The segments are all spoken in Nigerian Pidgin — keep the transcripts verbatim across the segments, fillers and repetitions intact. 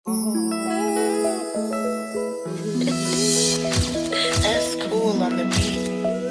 That's cool on the beat.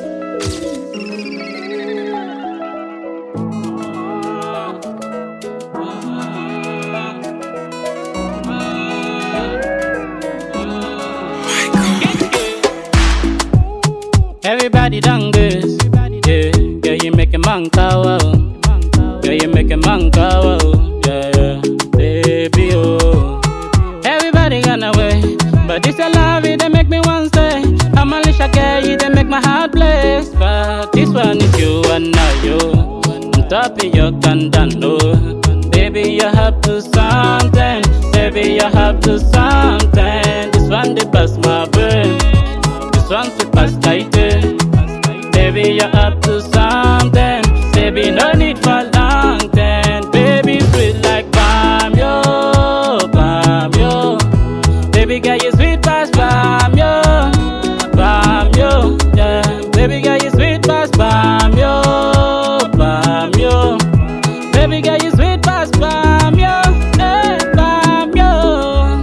Everybody done this, yeah. Girl, you make a man cow, girl, you make a man cow, yeah, yeah. Baby, oh. Everybody gone away, but this a love it, they make me want stay. I'm a little girl, you they make my heart blaze. But this one is you and not you. On top of your candando, baby, you have to something. Baby, you have to something. This one they bust my brain. This one fit past tight. Baby, you're up to something. Baby, no need for long ten. Baby, sweet like palm, yo, palm, yo. Baby, girl, you sweet past palm, yo, palm, yo, yeah. Baby, girl, you sweet past palm, yo, palm, yo. Baby, girl, you sweet past palm, yo, eh, palm, yo.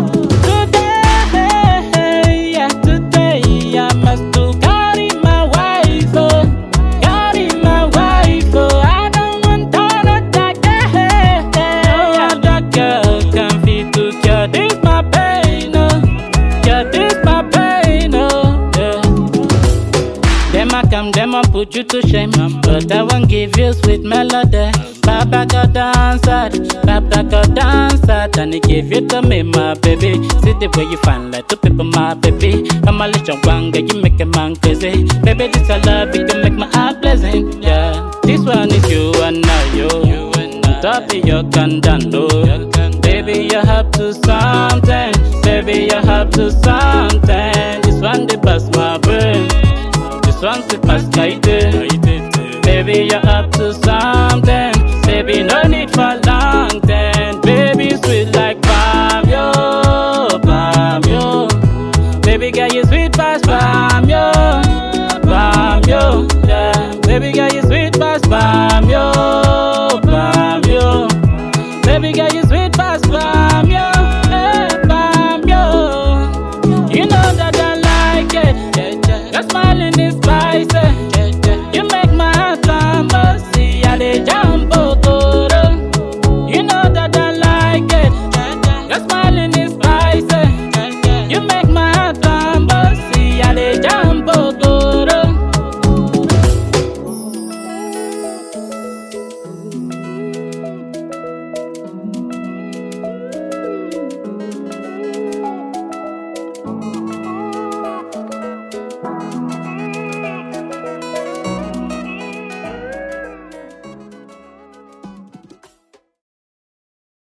Today, yeah, today, I must do carry my wife, oh, carry my wife, oh. I don't want another girl, no other girl can fit to cure this my pain, oh, cure this my pain, oh, yeah. Them I come, them I put you to shame, but I won't give you sweet melody. Papa got dance it, Papa got dance it, and he give you to me, my baby. See the way you find like two people, my baby. Come a little one, girl, you make a man crazy. Baby, this a love, it can make my heart pleasant, yeah. This one is you and not you. On top of your candando, baby, you have to something. Baby, you have to something. This one they bust my brain. This one fit past tight. Baby, you're up to something. Baby, no need for